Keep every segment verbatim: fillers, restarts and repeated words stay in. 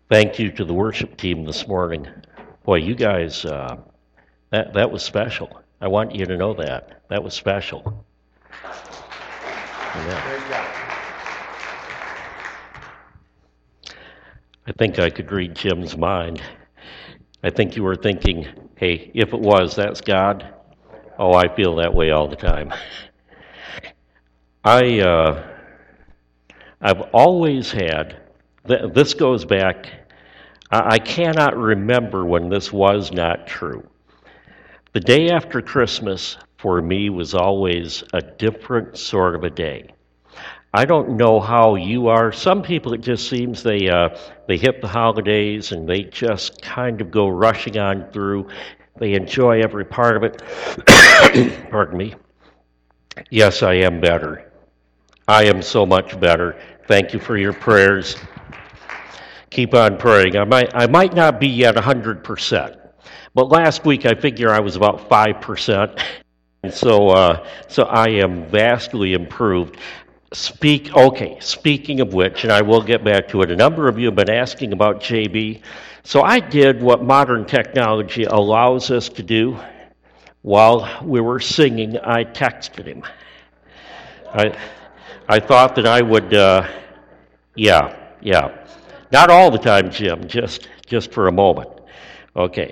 Thank you to the worship team this morning. Boy, you guys, uh, that, that was special. I want you to know that. That was special. Yeah. I think I could read Jim's mind. I think you were thinking, hey, if it was, that's God. Oh, I feel that way all the time. I, uh, I've always had, th- this goes back, I-, I cannot remember when this was not true. The day after Christmas, for me, was always a different sort of a day. I don't know how you are. Some people, it just seems they uh, they hit the holidays and they just kind of go rushing on through. They enjoy every part of it. Pardon me. Yes, I am better. I am so much better. Thank you for your prayers. Keep on praying. I might I might not be yet one hundred percent, but last week I figure I was about five percent. And so uh, so I am vastly improved. Speak, okay, speaking of which, and I will get back to it, a number of you have been asking about J B. So I did what modern technology allows us to do. While we were singing, I texted him. I, I thought that I would, uh, yeah, yeah. Not all the time, Jim, just, just for a moment. Okay.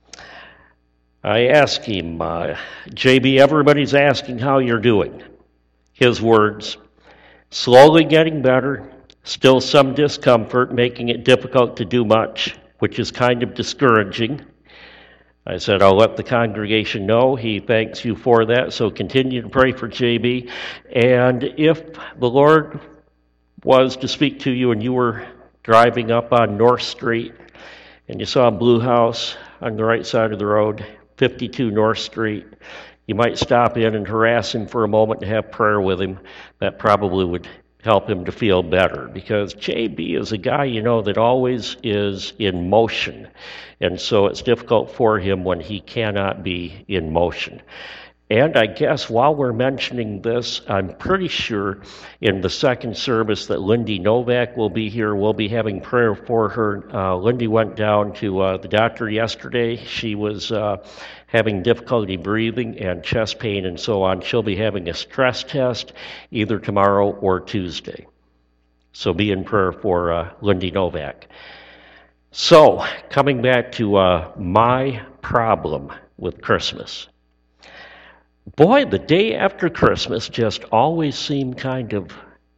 I asked him, uh, J B, everybody's asking how you're doing. His words, slowly getting better, still some discomfort, making it difficult to do much, which is kind of discouraging. I said, I'll let the congregation know. He thanks you for that, so continue to pray for J B. And if the Lord was to speak to you and you were driving up on North Street and you saw a blue house on the right side of the road, fifty-two North Street, you might stop in and harass him for a moment and have prayer with him. That probably would help him to feel better, because J B is a guy, you know, that always is in motion. And so it's difficult for him when he cannot be in motion. And I guess while we're mentioning this, I'm pretty sure in the second service that Lindy Novak will be here. We'll be having prayer for her. Uh, Lindy went down to uh, the doctor yesterday. She was uh, having difficulty breathing and chest pain and so on. She'll be having a stress test either tomorrow or Tuesday. So be in prayer for uh, Lindy Novak. So, coming back to uh, my problem with Christmas. Boy, the day after Christmas just always seemed kind of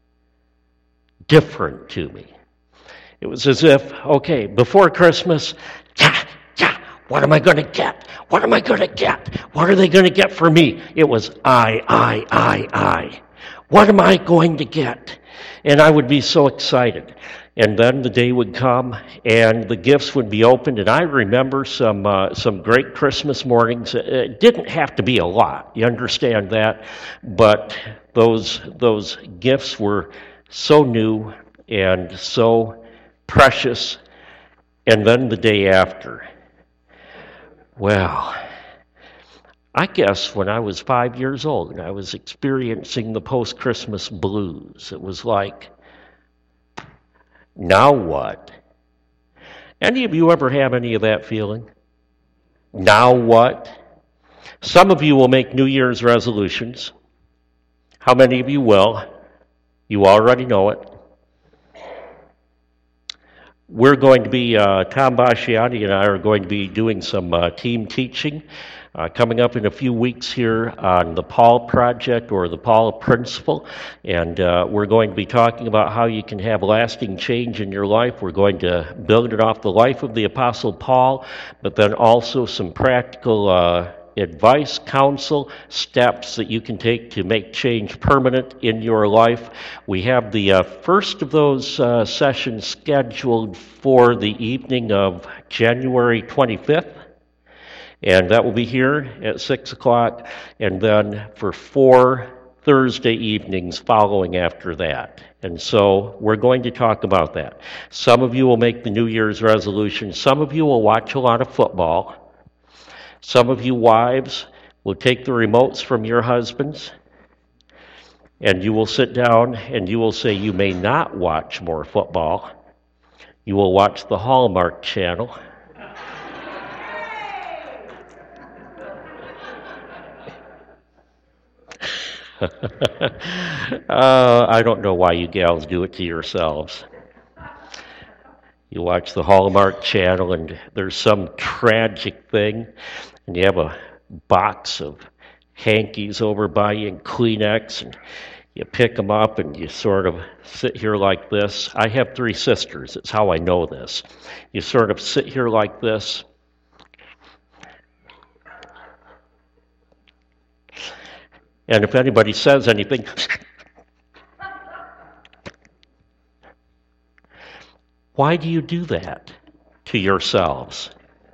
different to me. It was as if, okay, before Christmas, yeah, yeah, what am I going to get? What am I going to get? What are they going to get for me? It was I, I, I, I. What am I going to get? And I would be so excited. And then the day would come, and the gifts would be opened. And I remember some uh, some great Christmas mornings. It didn't have to be a lot, you understand that, but those those gifts were so new and so precious. And then the day after, well, I guess when I was five years old and I was experiencing the post-Christmas blues, it was like, now what? Any of you ever have any of that feeling? Now what? Some of you will make New Year's resolutions. How many of you will? You already know it. We're going to be, uh, Tom Basciani and I are going to be doing some uh, team teaching Uh, coming up in a few weeks here on the Paul Project or the Paul Principle, and uh, we're going to be talking about how you can have lasting change in your life. We're going to build it off the life of the Apostle Paul, but then also some practical uh, advice, counsel, steps that you can take to make change permanent in your life. We have the uh, first of those uh, sessions scheduled for the evening of January twenty-fifth. And that will be here at six o'clock, and then for four Thursday evenings following after that. And so we're going to talk about that. Some of you will make the New Year's resolution. Some of you will watch a lot of football. Some of you wives will take the remotes from your husbands, and you will sit down and you will say you may not watch more football. You will watch the Hallmark Channel. uh, I don't know why you gals do it to yourselves. You watch the Hallmark Channel and there's some tragic thing, and you have a box of hankies over by you and Kleenex, and you pick them up and you sort of sit here like this. I have three sisters. It's how I know this. You sort of sit here like this. And if anybody says anything, why do you do that to yourselves?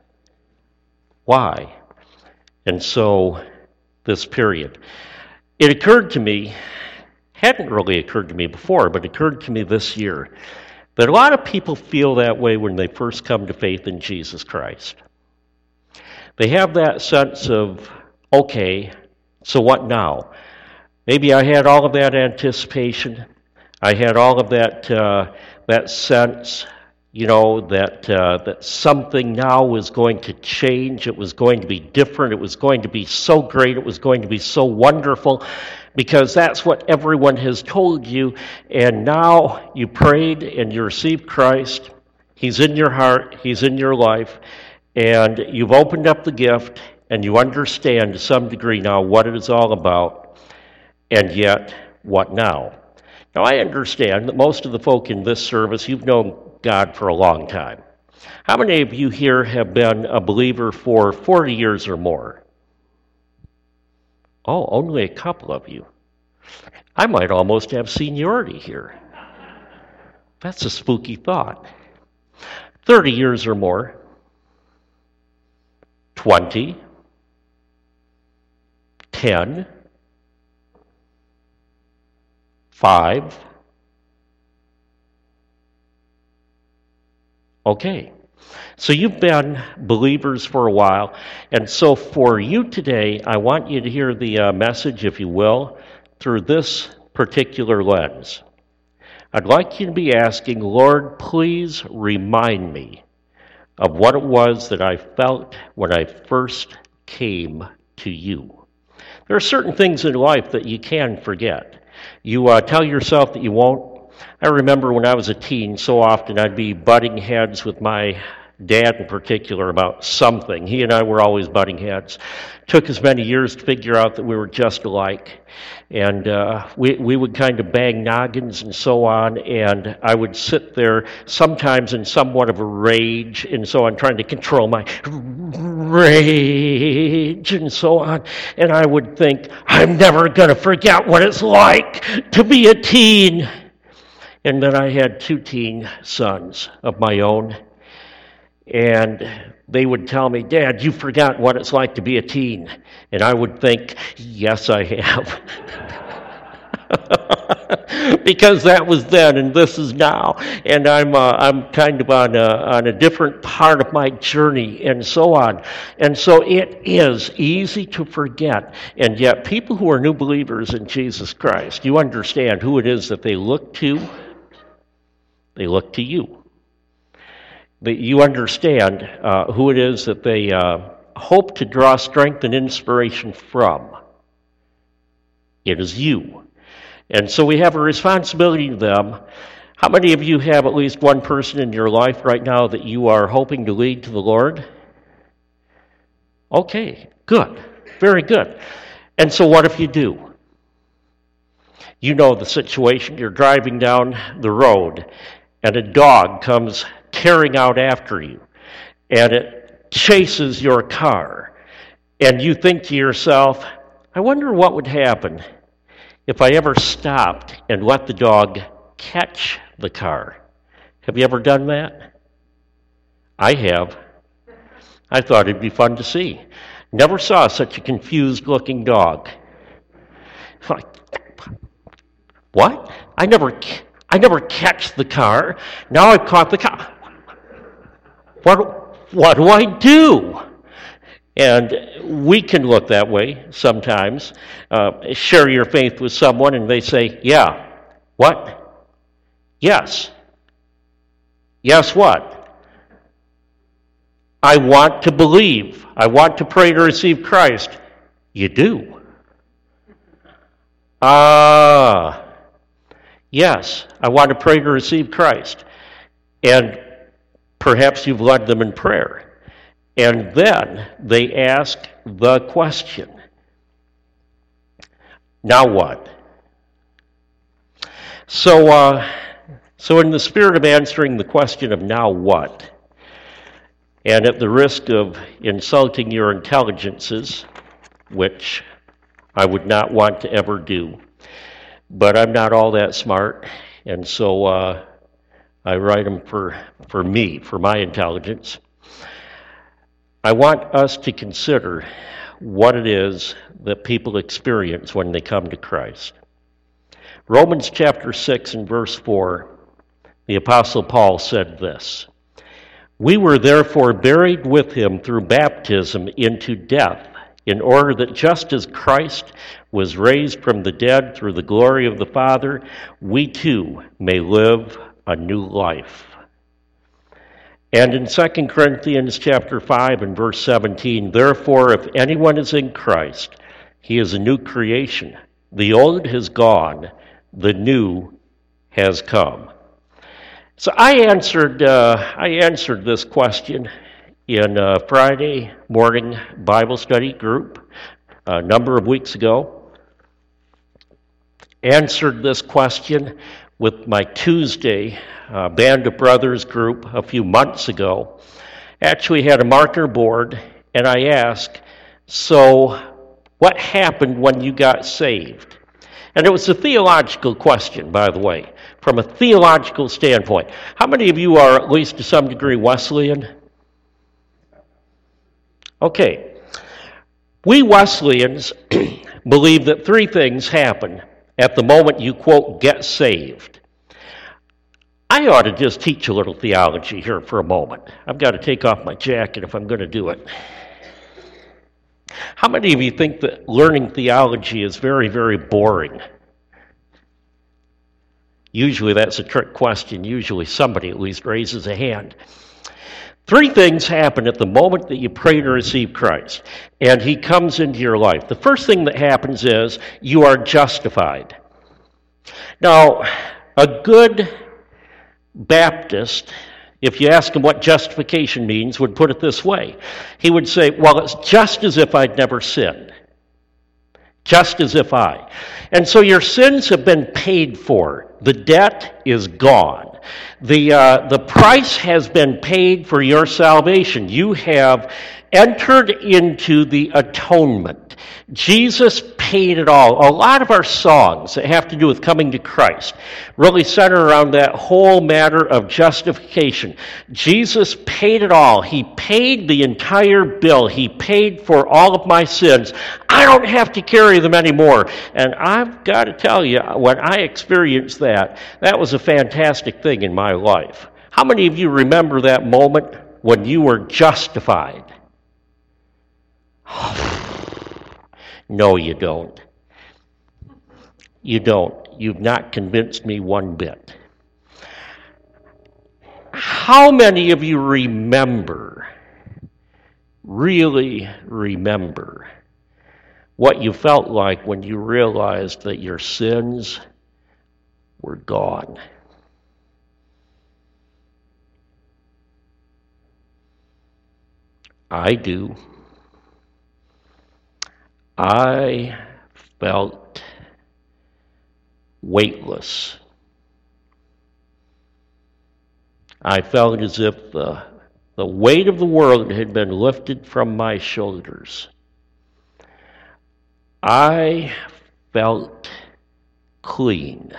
Why? And so, this period. It occurred to me, hadn't really occurred to me before, but occurred to me this year, that a lot of people feel that way when they first come to faith in Jesus Christ. They have that sense of, okay, so what now? Maybe I had all of that anticipation. I had all of that uh, that sense, you know, that uh, that something now was going to change. It was going to be different. It was going to be so great. It was going to be so wonderful, because that's what everyone has told you. And now you prayed and you received Christ. He's in your heart. He's in your life. And you've opened up the gift, and you understand to some degree now what it is all about. And yet, what now? Now, I understand that most of the folk in this service, you've known God for a long time. How many of you here have been a believer for forty years or more? Oh, only a couple of you. I might almost have seniority here. That's a spooky thought. thirty years or more. twenty. ten. five. Okay, so you've been believers for a while, and so for you today, I want you to hear the uh, message, if you will, through this particular lens. I'd like you to be asking, Lord, please remind me of what it was that I felt when I first came to you. There are certain things in life that you can forget. You uh, tell yourself that you won't. I remember when I was a teen, so often I'd be butting heads with my dad in particular about something. He and I were always butting heads. Took us many years to figure out that we were just alike. And uh, we, we would kind of bang noggins and so on, and I would sit there sometimes in somewhat of a rage and so on, trying to control my rage and so on. And I would think, I'm never going to forget what it's like to be a teen. And then I had two teen sons of my own, and they would tell me, Dad, you forgot what it's like to be a teen. And I would think, yes, I have. Because that was then and this is now. And I'm uh, I'm kind of on a, on a different part of my journey and so on. And so it is easy to forget. And yet people who are new believers in Jesus Christ, you understand who it is that they look to. They look to you. That you understand uh, who it is that they uh, hope to draw strength and inspiration from. It is you. And so we have a responsibility to them. How many of you have at least one person in your life right now that you are hoping to lead to the Lord? Okay, good. Very good. And so what if you do? You know the situation. You're driving down the road, and a dog comes tearing out after you, and it chases your car, and you think to yourself, I wonder what would happen if I ever stopped and let the dog catch the car. Have you ever done that? I have. I thought it'd be fun to see. Never saw such a confused-looking dog. Like, what? I never, I never catch the car. Now I've caught the car. What, what do I do? And we can look that way sometimes. Uh, share your faith with someone and they say, yeah. What? Yes. Guess what? I want to believe. I want to pray to receive Christ. You do. Ah, yes, I want to pray to receive Christ. And perhaps you've led them in prayer. And then they ask the question, now what? So, uh, so in the spirit of answering the question of now what, and at the risk of insulting your intelligences, which I would not want to ever do, but I'm not all that smart, and so uh, I write them for, for me, for my intelligence. I want us to consider what it is that people experience when they come to Christ. Romans chapter six and verse four, the Apostle Paul said this, "We were therefore buried with him through baptism into death, in order that just as Christ was raised from the dead through the glory of the Father, we too may live a new life." And in Second Corinthians chapter five and verse seventeen, "Therefore, if anyone is in Christ, he is a new creation. The old has gone, the new has come." So I answered uh, I answered this question in a Friday morning Bible study group a number of weeks ago. Answered this question with my Tuesday uh, Band of Brothers group a few months ago. Actually had a marker board, and I asked, so what happened when you got saved? And it was a theological question, by the way, from a theological standpoint. How many of you are at least to some degree Wesleyan? Okay. We Wesleyans believe that three things happen at the moment you, quote, get saved. I ought to just teach a little theology here for a moment. I've got to take off my jacket if I'm going to do it. How many of you think that learning theology is very, very boring? Usually that's a trick question. Usually somebody at least raises a hand. Three things happen at the moment that you pray to receive Christ, and he comes into your life. The first thing that happens is you are justified. Now, a good Baptist, if you ask him what justification means, would put it this way. He would say, well, it's just as if I'd never sinned. Just as if I. And so your sins have been paid for. The debt is gone. The, uh, the price has been paid for your salvation. You have entered into the atonement. Jesus paid it all. A lot of our songs that have to do with coming to Christ really center around that whole matter of justification. Jesus paid it all. He paid the entire bill. He paid for all of my sins. I don't have to carry them anymore. And I've got to tell you, when I experienced that, that was a fantastic thing in my life. How many of you remember that moment when you were justified? No, you don't. You don't. You've not convinced me one bit. How many of you remember, really remember, what you felt like when you realized that your sins were gone? I do. I felt weightless. I felt as if the, the weight of the world had been lifted from my shoulders. I felt clean.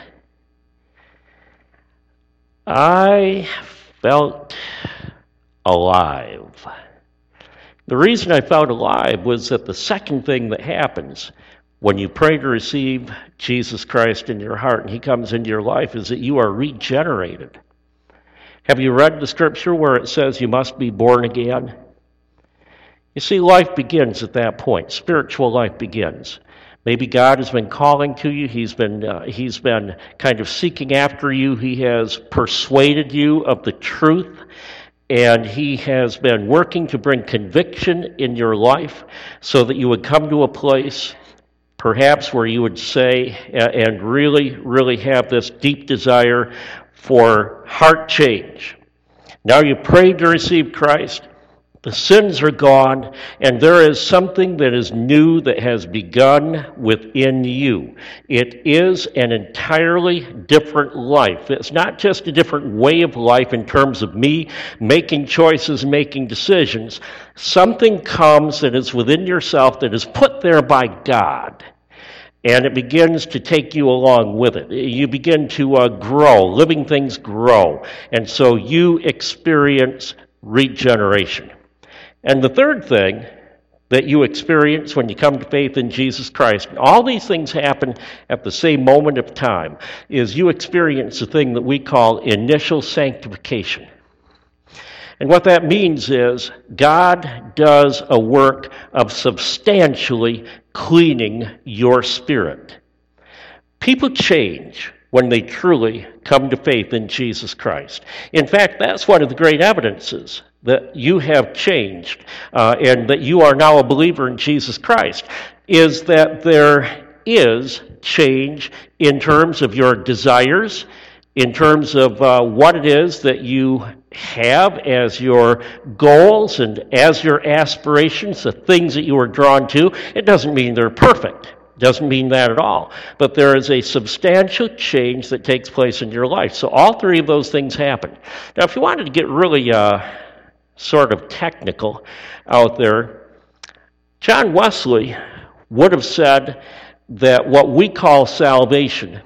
I felt alive. The reason I felt alive was that the second thing that happens when you pray to receive Jesus Christ in your heart and he comes into your life is that you are regenerated. Have you read the scripture where it says you must be born again? You see, life begins at that point. Spiritual life begins. Maybe God has been calling to you. He's been, uh, he's been kind of seeking after you. He has persuaded you of the truth, and he has been working to bring conviction in your life so that you would come to a place perhaps where you would say and really, really have this deep desire for heart change. Now you prayed to receive Christ. The sins are gone, and there is something that is new that has begun within you. It is an entirely different life. It's not just a different way of life in terms of me making choices, making decisions. Something comes that is within yourself that is put there by God, and it begins to take you along with it. You begin to uh, grow. Living things grow, and so you experience regeneration. And the third thing that you experience when you come to faith in Jesus Christ, and all these things happen at the same moment of time, is you experience a thing that we call initial sanctification. And what that means is God does a work of substantially cleaning your spirit. People change when they truly come to faith in Jesus Christ. In fact, that's one of the great evidences that you have changed uh, and that you are now a believer in Jesus Christ, is that there is change in terms of your desires, in terms of uh, what it is that you have as your goals and as your aspirations, the things that you are drawn to. It doesn't mean they're perfect. Doesn't mean that at all. But there is a substantial change that takes place in your life. So all three of those things happen. Now, if you wanted to get really uh, sort of technical out there, John Wesley would have said that what we call salvation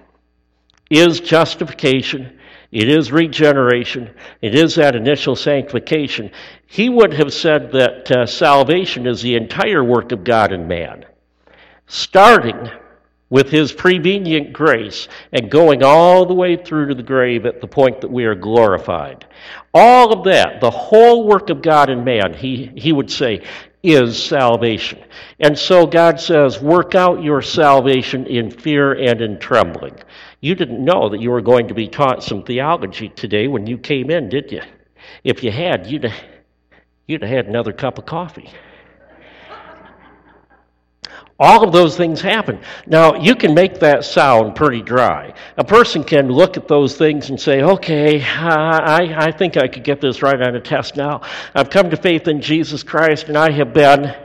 is justification, it is regeneration, it is that initial sanctification. He would have said that uh, salvation is the entire work of God in man, starting with his prevenient grace and going all the way through to the grave at the point that we are glorified. All of that, the whole work of God in man, he, he would say, is salvation. And so God says, work out your salvation in fear and in trembling. You didn't know that you were going to be taught some theology today when you came in, did you? If you had, you'd have, you'd have had another cup of coffee. All of those things happen. Now, you can make that sound pretty dry. A person can look at those things and say, okay, I, I think I could get this right on a test now. I've come to faith in Jesus Christ, and I have been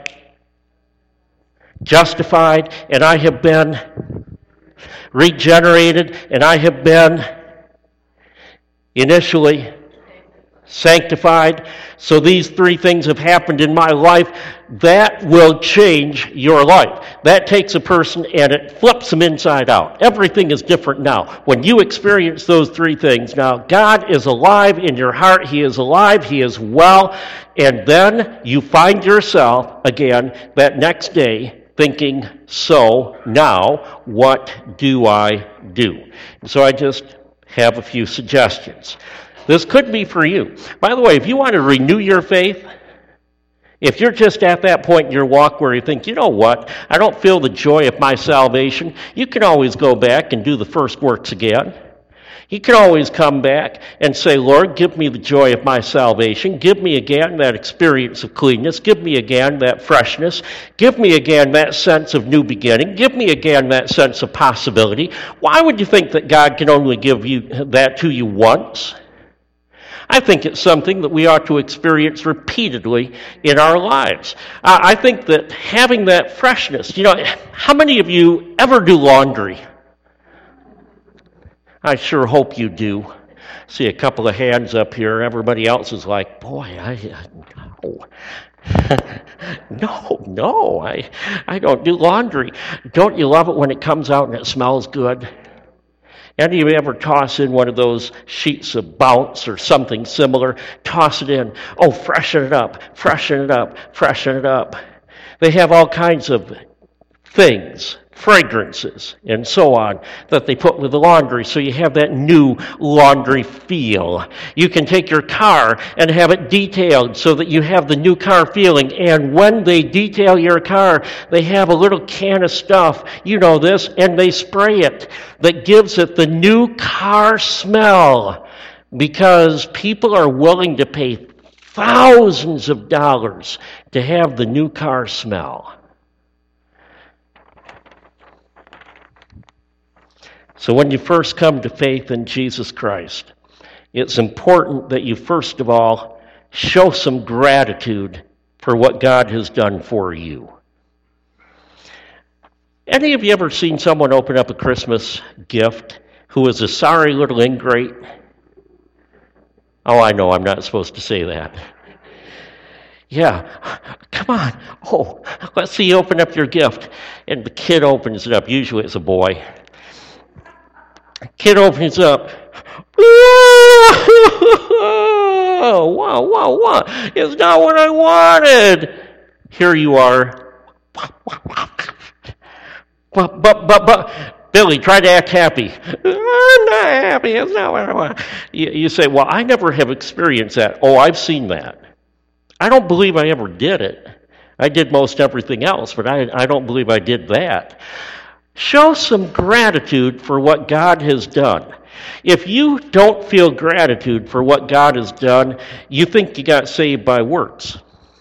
justified, and I have been regenerated, and I have been initially sanctified. So these three things have happened in my life. That will change your life. That takes a person and it flips them inside out. Everything is different now. When you experience those three things, now God is alive in your heart. He is alive. He is well. And then you find yourself again that next day thinking, so now what do I do? So I just have a few suggestions. This could be for you. By the way, if you want to renew your faith, if you're just at that point in your walk where you think, you know what, I don't feel the joy of my salvation, you can always go back and do the first works again. You can always come back and say, Lord, give me the joy of my salvation. Give me again that experience of cleanness. Give me again that freshness. Give me again that sense of new beginning. Give me again that sense of possibility. Why would you think that God can only give you that to you once? I think it's something that we ought to experience repeatedly in our lives. Uh, I think that having that freshness, you know, how many of you ever do laundry? I sure hope you do. See a couple of hands up here. Everybody else is like, boy, I, no. no, no, I, I don't do laundry. Don't you love it when it comes out and it smells good? Any of you ever toss in one of those sheets of Bounce or something similar? Toss it in. Oh, freshen it up, freshen it up, freshen it up. They have all kinds of things, fragrances, and so on that they put with the laundry so you have that new laundry feel. You can take your car and have it detailed so that you have the new car feeling. And when they detail your car, they have a little can of stuff, you know this, and they spray it that gives it the new car smell because people are willing to pay thousands of dollars to have the new car smell. So when you first come to faith in Jesus Christ, it's important that you first of all show some gratitude for what God has done for you. Any of you ever seen someone open up a Christmas gift who is a sorry little ingrate? Oh, I know, I'm not supposed to say that. Yeah, come on. Oh, let's see you open up your gift. And the kid opens it up. Usually it's a boy. Kid opens up. Whoa, wow, wow, wow. It's not what I wanted. Here you are. But, but, but, but, Billy, try to act happy. I'm not happy. It's not what I want. You, you say, well, I never have experienced that. Oh, I've seen that. I don't believe I ever did it. I did most everything else, but I, I don't believe I did that. Show some gratitude for what God has done. If you don't feel gratitude for what God has done, you think you got saved by works.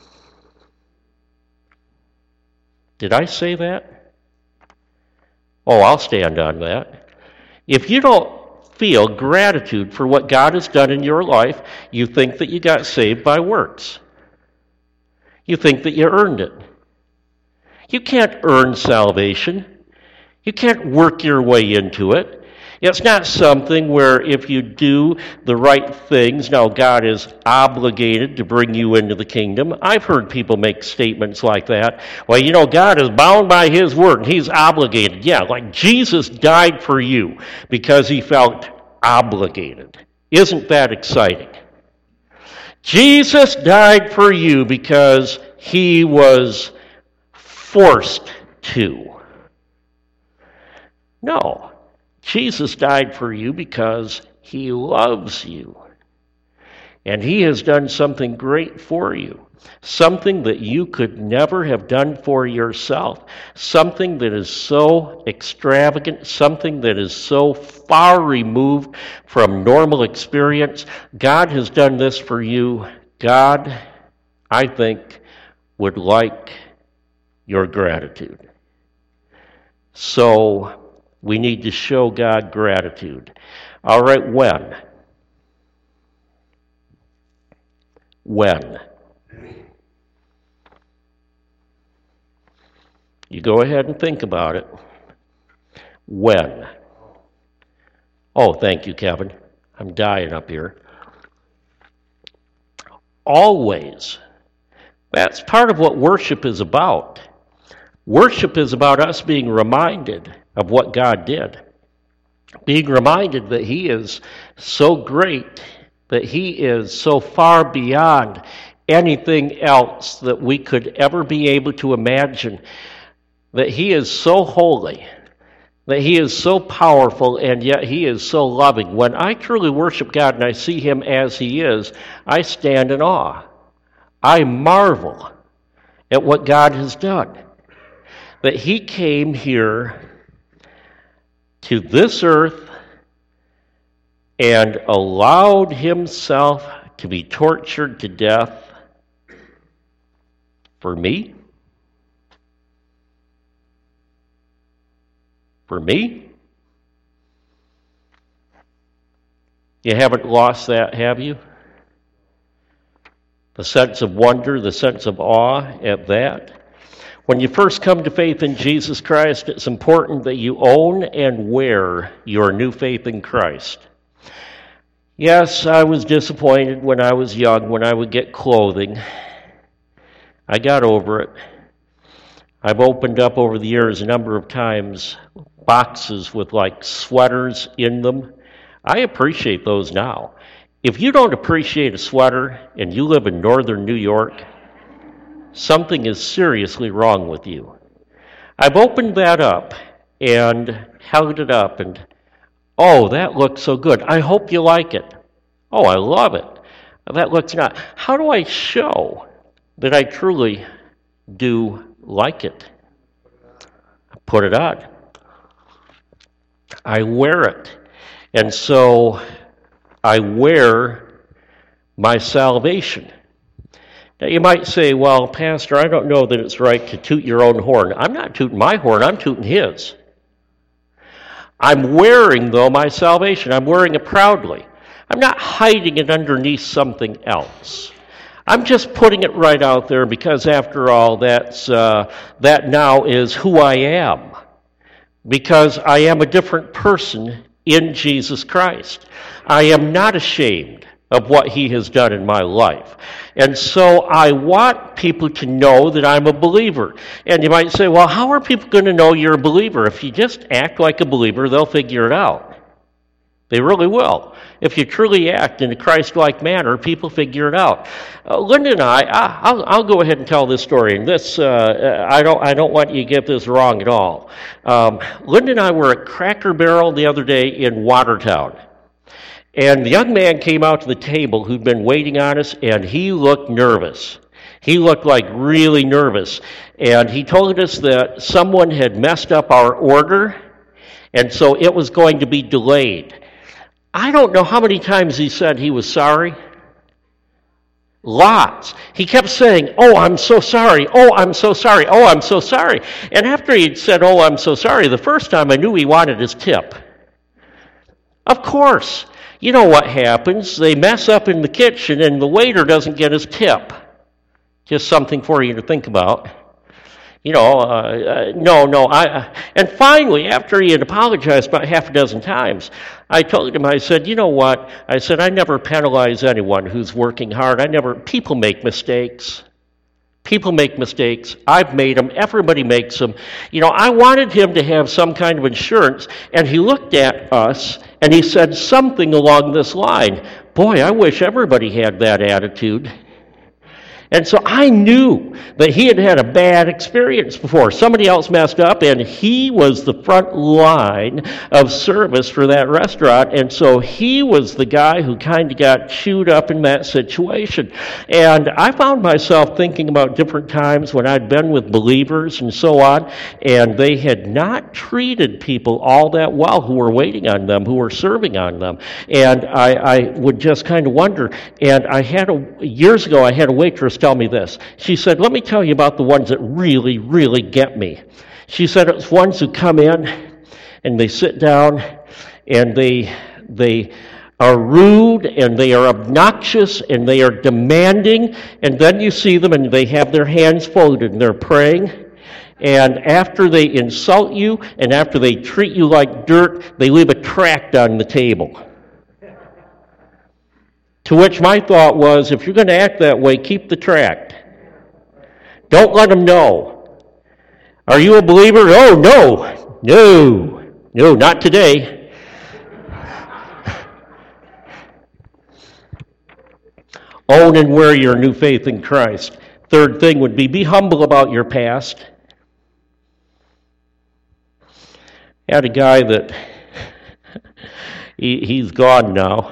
Did I say that? Oh, I'll stand on that. If you don't feel gratitude for what God has done in your life, you think that you got saved by works. You think that you earned it. You can't earn salvation. You can't work your way into it. It's not something where if you do the right things, now God is obligated to bring you into the kingdom. I've heard people make statements like that. Well, you know, God is bound by His word, and He's obligated. Yeah, like Jesus died for you because He felt obligated. Isn't that exciting? Jesus died for you because He was forced to. No, Jesus died for you because He loves you. And He has done something great for you. Something that you could never have done for yourself. Something that is so extravagant. Something that is so far removed from normal experience. God has done this for you. God, I think, would like your gratitude. So, we need to show God gratitude. All right, when? When? You go ahead and think about it. When? Oh, thank you, Kevin. I'm dying up here. Always. That's part of what worship is about. Worship is about us being reminded of what God did. Being reminded that He is so great, that He is so far beyond anything else that we could ever be able to imagine, that He is so holy, that He is so powerful, and yet He is so loving. When I truly worship God and I see Him as He is, I stand in awe. I marvel at what God has done. That He came here to this earth and allowed Himself to be tortured to death for me? For me? You haven't lost that, have you? The sense of wonder, the sense of awe at that. When you first come to faith in Jesus Christ, it's important that you own and wear your new faith in Christ. Yes, I was disappointed when I was young, when I would get clothing. I got over it. I've opened up over the years a number of times boxes with like sweaters in them. I appreciate those now. If you don't appreciate a sweater and you live in northern New York, something is seriously wrong with you. I've opened that up and held it up and, oh, that looks so good. I hope you like it. Oh, I love it. That looks not. How do I show that I truly do like it? I put it on. I wear it. And so I wear my salvation. Now you might say, well, Pastor, I don't know that it's right to toot your own horn. I'm not tooting my horn, I'm tooting his. I'm wearing, though, my salvation. I'm wearing it proudly. I'm not hiding it underneath something else. I'm just putting it right out there because, after all, that's uh, that now is who I am. Because I am a different person in Jesus Christ. I am not ashamed of what he has done in my life. And so I want people to know that I'm a believer. And you might say, well, how are people going to know you're a believer? If you just act like a believer, they'll figure it out. They really will. If you truly act in a Christ-like manner, people figure it out. Uh, Linda and I, I I'll, I'll go ahead and tell this story. And this, uh, I don't, I don't want you to get this wrong at all. Um, Linda and I were at Cracker Barrel the other day in Watertown. And the young man came out to the table who'd been waiting on us, and he looked nervous. He looked like really nervous. And he told us that someone had messed up our order, and so it was going to be delayed. I don't know how many times he said he was sorry. Lots. He kept saying, oh, I'm so sorry. Oh, I'm so sorry. Oh, I'm so sorry. And after he'd said, oh, I'm so sorry, the first time I knew he wanted his tip. Of course. You know what happens. They mess up in the kitchen and the waiter doesn't get his tip. Just something for you to think about. You know, uh, uh, no, no. I. Uh, and finally, after he had apologized about half a dozen times, I told him, I said, you know what? I said, I never penalize anyone who's working hard. I never, people make mistakes. People make mistakes. I've made them. Everybody makes them. You know, I wanted him to have some kind of insurance, and he looked at us, and he said something along this line. Boy, I wish everybody had that attitude. And so I knew that he had had a bad experience before. Somebody else messed up, and he was the front line of service for that restaurant. And so he was the guy who kind of got chewed up in that situation. And I found myself thinking about different times when I'd been with believers and so on, and they had not treated people all that well who were waiting on them, who were serving on them. And I, I would just kind of wonder. And I had a, years ago, I had a waitress tell me this. She said, let me tell you about the ones that really, really get me. She said it's ones who come in and they sit down and they they are rude and they are obnoxious and they are demanding, and then you see them and they have their hands folded and they're praying. And after they insult you and after they treat you like dirt, they leave a tract on the table. To which my thought was, if you're going to act that way, keep the tract. Don't let them know. Are you a believer? Oh, no. No. No, not today. Own and wear your new faith in Christ. Third thing would be, be humble about your past. I had a guy that, he, he's gone now.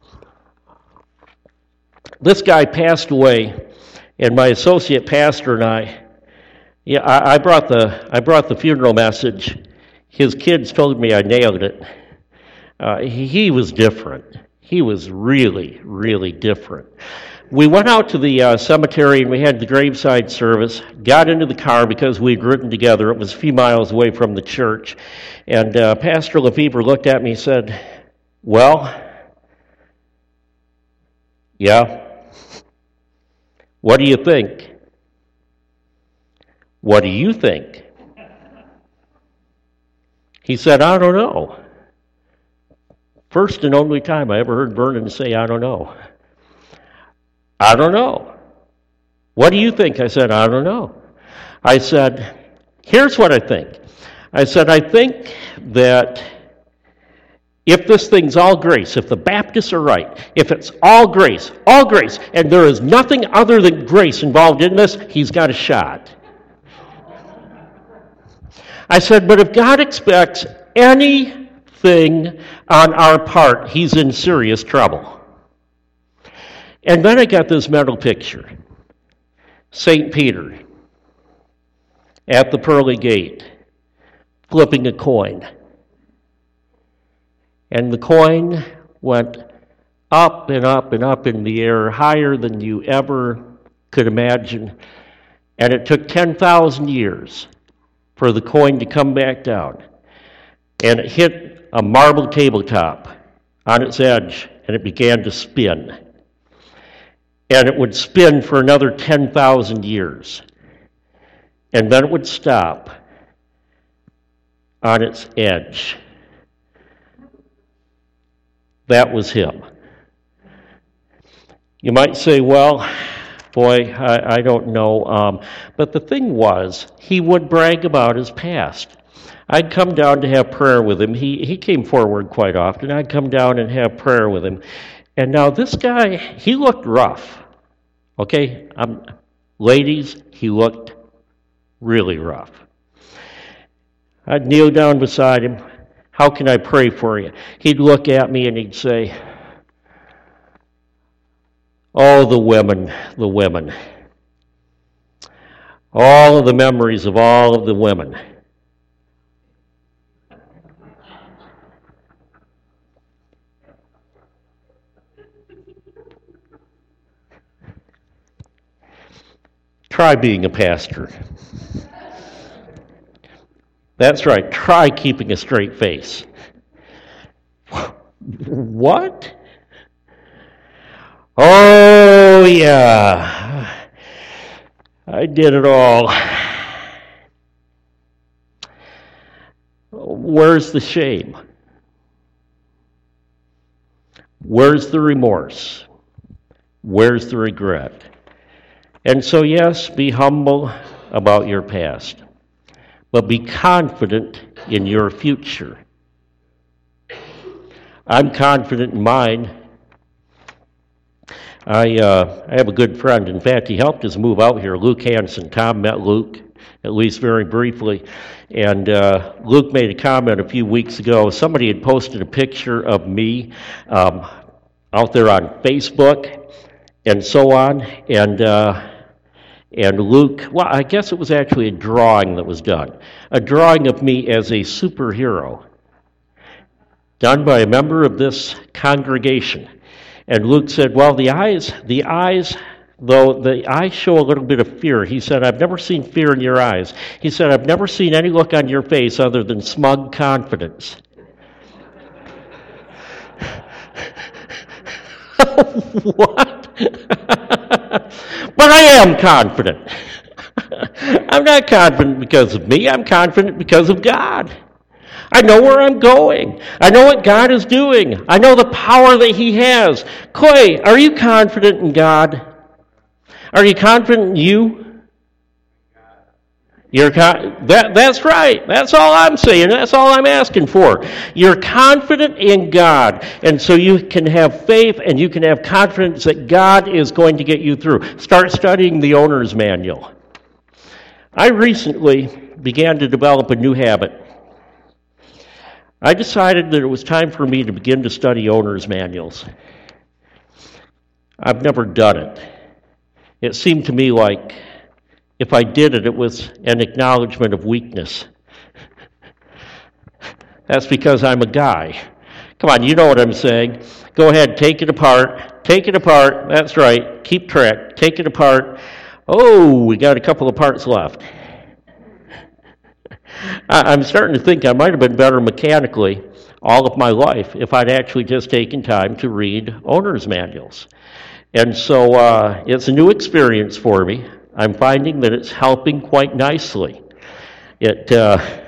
This guy passed away, and my associate pastor and I, yeah, I, I brought the I brought the funeral message. His kids told me I nailed it. Uh, he, he was different. He was really, really different. We went out to the uh, cemetery and we had the graveside service. Got into the car because we'd ridden together. It was a few miles away from the church, and uh, Pastor Lefevre looked at me and said, "Well, yeah. What do you think?" "What do you think?" He said, "I don't know." First and only time I ever heard Vernon say, "I don't know." "I don't know." "What do you think?" I said, "I don't know." I said, "Here's what I think." I said, "I think that if this thing's all grace, if the Baptists are right, if it's all grace, all grace, and there is nothing other than grace involved in this, he's got a shot." I said, but if God expects anything on our part, he's in serious trouble. And then I got this mental picture. Saint Peter at the pearly gate, flipping a coin. And the coin went up and up and up in the air, higher than you ever could imagine. And it took ten thousand years for the coin to come back down. And it hit a marble tabletop on its edge, and it began to spin. And it would spin for another ten thousand years. And then it would stop on its edge. That was him. You might say, well, boy, I, I don't know. Um, but the thing was, he would brag about his past. I'd come down to have prayer with him. He, he came forward quite often. I'd come down and have prayer with him. And now this guy, he looked rough. Okay? Um, ladies, he looked really rough. I'd kneel down beside him. How can I pray for you? He'd look at me and he'd say, oh, the women, the women. All of the memories of all of the women. Try being a pastor. That's right, try keeping a straight face. What? Oh, yeah. I did it all. Where's the shame? Where's the remorse? Where's the regret? And so, yes, be humble about your past, but be confident in your future. I'm confident in mine. I uh, I have a good friend. In fact, he helped us move out here, Luke Hansen. Tom met Luke, at least very briefly. And uh, Luke made a comment a few weeks ago. Somebody had posted a picture of me um, out there on Facebook and so on. And uh, and Luke, well, I guess it was actually a drawing that was done. A drawing of me as a superhero, done by a member of this congregation. And Luke said, well, the eyes, the eyes, though the eyes show a little bit of fear. He said, I've never seen fear in your eyes. He said, I've never seen any look on your face other than smug confidence. What? But I am confident. I'm not confident because of me. I'm confident because of God. I know where I'm going. I know what God is doing. I know the power that He has. Clay, are you confident in God? Are you confident in you? You're con- that, that's right. That's all I'm saying. That's all I'm asking for. You're confident in God, and so you can have faith and you can have confidence that God is going to get you through. Start studying the owner's manual. I recently began to develop a new habit. I decided that it was time for me to begin to study owner's manuals. I've never done it. It seemed to me like if I did it, it was an acknowledgement of weakness. That's because I'm a guy. Come on, you know what I'm saying. Go ahead, take it apart. Take it apart. That's right. Keep track. Take it apart. Oh, we got a couple of parts left. I'm starting to think I might have been better mechanically all of my life if I'd actually just taken time to read owner's manuals. And so uh, it's a new experience for me. I'm finding that it's helping quite nicely. It uh,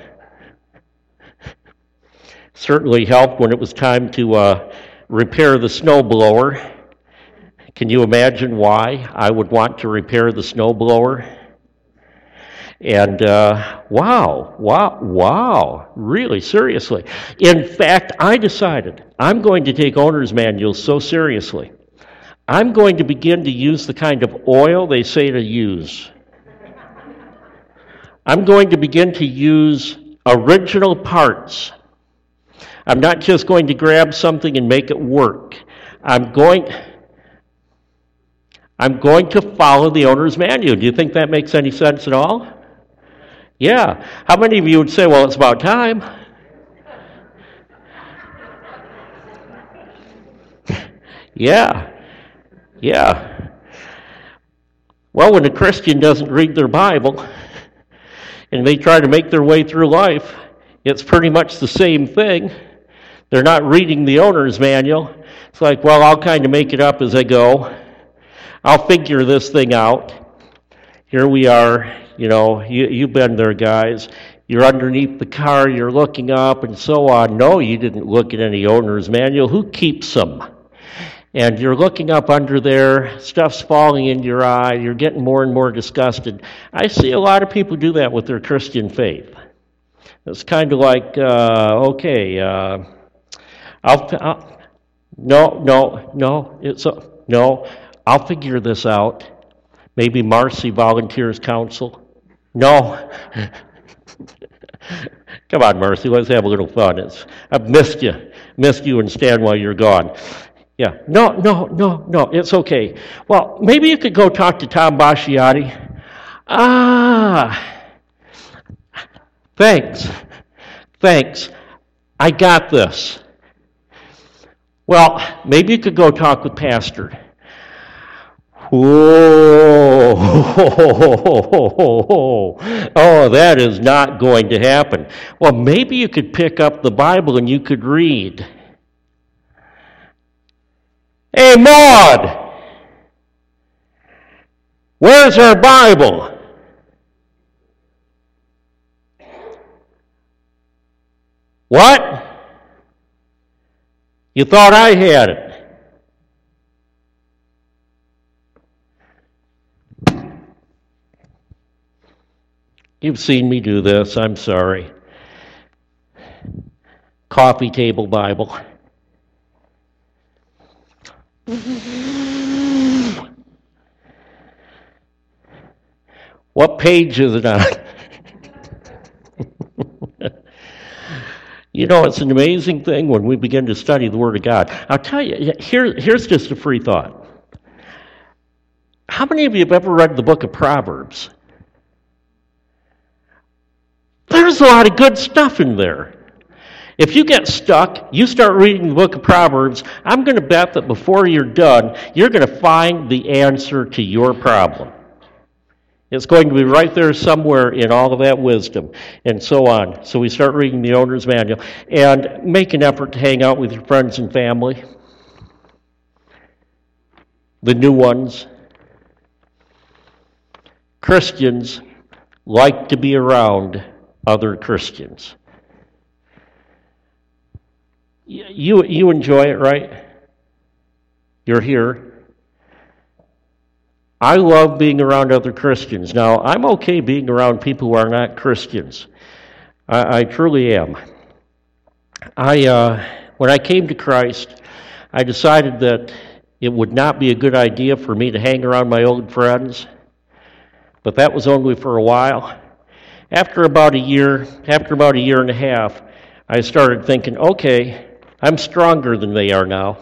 certainly helped when it was time to uh, repair the snowblower. Can you imagine why I would want to repair the snowblower? And uh, wow, wow, wow, really, seriously. In fact, I decided I'm going to take owner's manuals so seriously. I'm going to begin to use the kind of oil they say to use. I'm going to begin to use Original parts. I'm not just going to grab something and make it work. I'm going, I'm going to follow the owner's manual. Do you think that makes any sense at all? Yeah. How many of you would say, well, it's about time? Yeah. Yeah. Well, when a Christian doesn't read their Bible and they try to make their way through life, it's pretty much the same thing. They're not reading the owner's manual. It's like, well, I'll kind of make it up as I go. I'll figure this thing out. Here we are. You know, you, you've been there, guys. You're underneath the car, you're looking up and so on. No, you didn't look at any owner's manual. Who keeps them? And you're looking up under there, stuff's falling in your eye, you're getting more and more disgusted. I see a lot of people do that with their Christian faith. It's kind of like, uh, okay, uh, I'll, I'll, no, no, no, it's a, no, I'll figure this out. Maybe Marcy volunteers counsel. No. Come on, Marcy, let's have a little fun. It's, I've missed you, missed you and Stan while you're gone. Yeah, no, no, no, no, it's okay. Well, maybe you could go talk to Tom Basciati. Ah, thanks, thanks, I got this. Well, maybe you could go talk with Pastor. Whoa, oh, that is not going to happen. Well, maybe you could pick up the Bible and you could read. Hey, Maud, where's our Bible? What? You thought I had it. You've seen me do this, I'm sorry. Coffee table Bible. What page is it on? You know, it's an amazing thing when we begin to study the Word of God. I'll tell you, here, here's just a free thought. How many of you have ever read the book of Proverbs? There's a lot of good stuff in there. If you get stuck, you start reading the book of Proverbs, I'm going to bet that before you're done, you're going to find the answer to your problem. It's going to be right there somewhere in all of that wisdom, and so on. So we start reading the owner's manual, and make an effort to hang out with your friends and family, the new ones. Christians like to be around other Christians. You, you enjoy it, right? You're here. I love being around other Christians. Now, I'm okay being around people who are not Christians. I, I truly am. I, uh, when I came to Christ, I decided that it would not be a good idea for me to hang around my old friends, but that was only for a while. After about a year, after about a year and a half, I started thinking, okay, I'm stronger than they are now.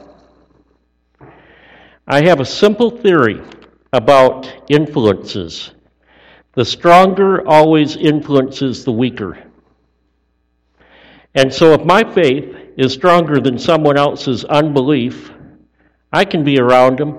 I have a simple theory about influences. The stronger always influences the weaker. And so if my faith is stronger than someone else's unbelief, I can be around them.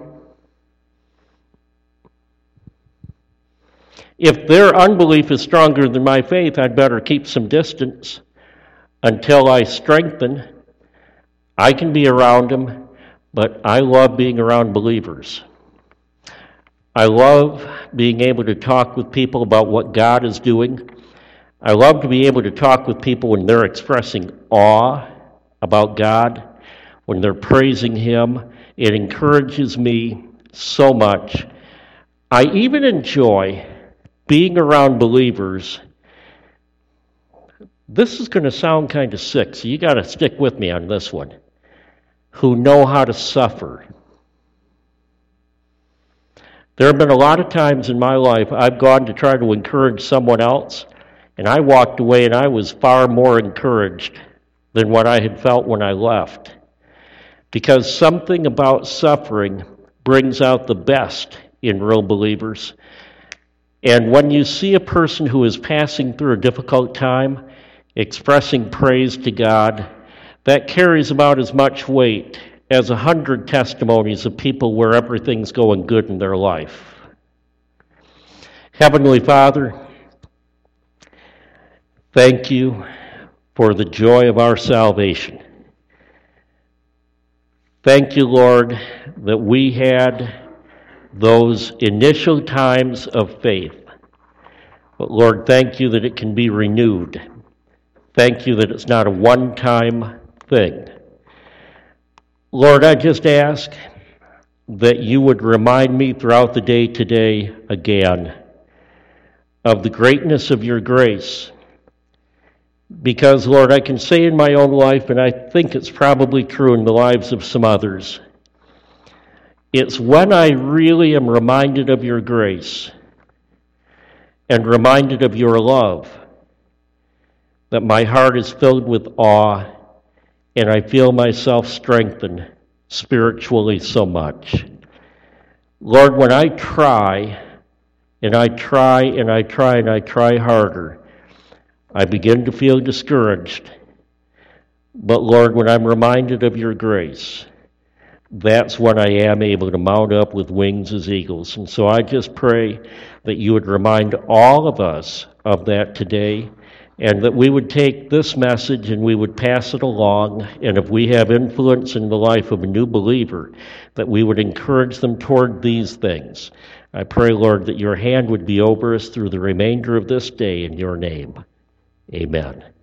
If their unbelief is stronger than my faith, I'd better keep some distance until I strengthen. I can be around them, but I love being around believers. I love being able to talk with people about what God is doing. I love to be able to talk with people when they're expressing awe about God, when they're praising Him. It encourages me so much. I even enjoy being around believers. This is going to sound kind of sick, so you got to stick with me on this one. Who know how to suffer. There have been a lot of times in my life I've gone to try to encourage someone else, And I walked away and I was far more encouraged than what I had felt when I left. Because something about suffering brings out the best in real believers. And when you see a person who is passing through a difficult time, expressing praise to God, that carries about as much weight as a hundred testimonies of people where everything's going good in their life. Heavenly Father, thank you for the joy of our salvation. Thank you, Lord, that we had those initial times of faith. But Lord, thank you that it can be renewed. Thank you that it's not a one-time thing. Lord, I just ask that you would remind me throughout the day today again of the greatness of your grace. Because, Lord, I can say in my own life, and I think it's probably true in the lives of some others, it's when I really am reminded of your grace and reminded of your love that my heart is filled with awe and I feel myself strengthened spiritually so much. Lord, when I try, and I try, and I try, and I try harder, I begin to feel discouraged. But Lord, when I'm reminded of your grace, that's when I am able to mount up with wings as eagles. And so I just pray that you would remind all of us of that today, and that we would take this message and we would pass it along, and if we have influence in the life of a new believer, that we would encourage them toward these things. I pray, Lord, that your hand would be over us through the remainder of this day in your name. Amen.